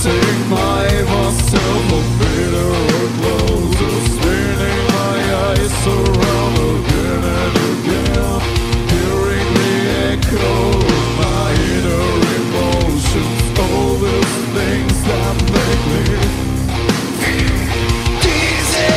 take myself a better closer, spinning my eyes around again and again, hearing the echo of my inner emotions, all these things that make me dizzy.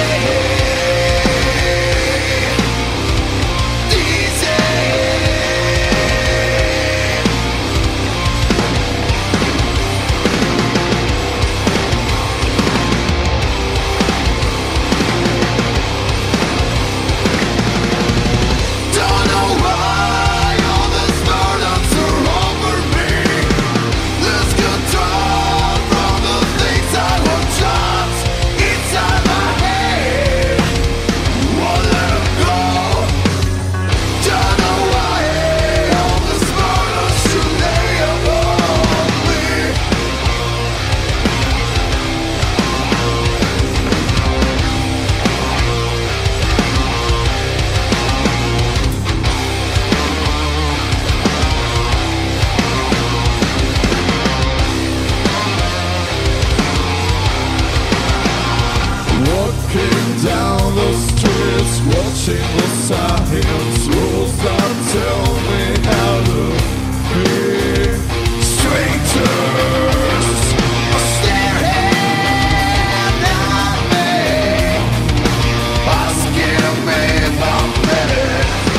Walking down the streets, watching the signs, rules that tell me how to be. Strangers are staring at me, asking me if I'm ready.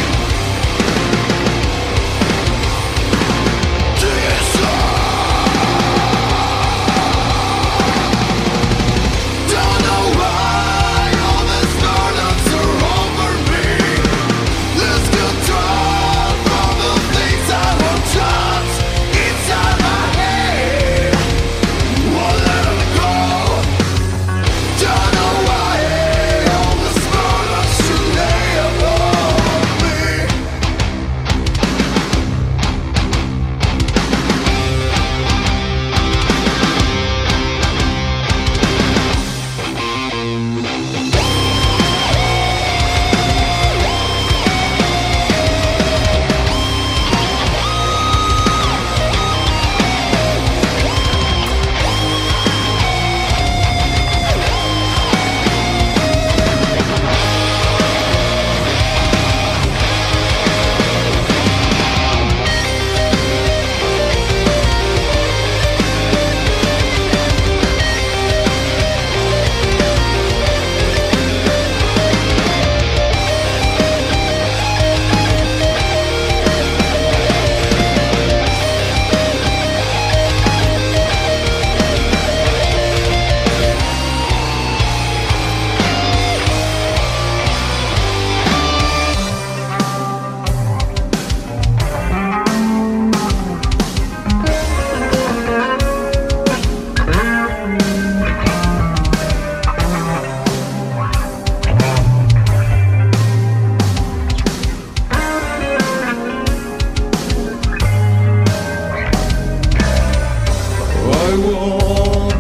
I won't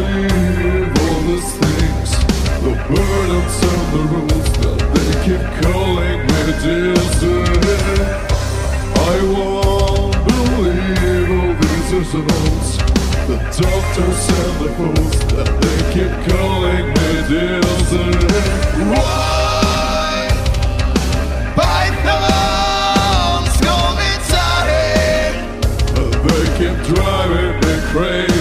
believe all these things, the burdens and the rules that they keep calling me dizzy. I won't believe all these results, the doctors and the fools that they keep calling me dizzy. Why? Pythons call me tired, they keep driving me crazy.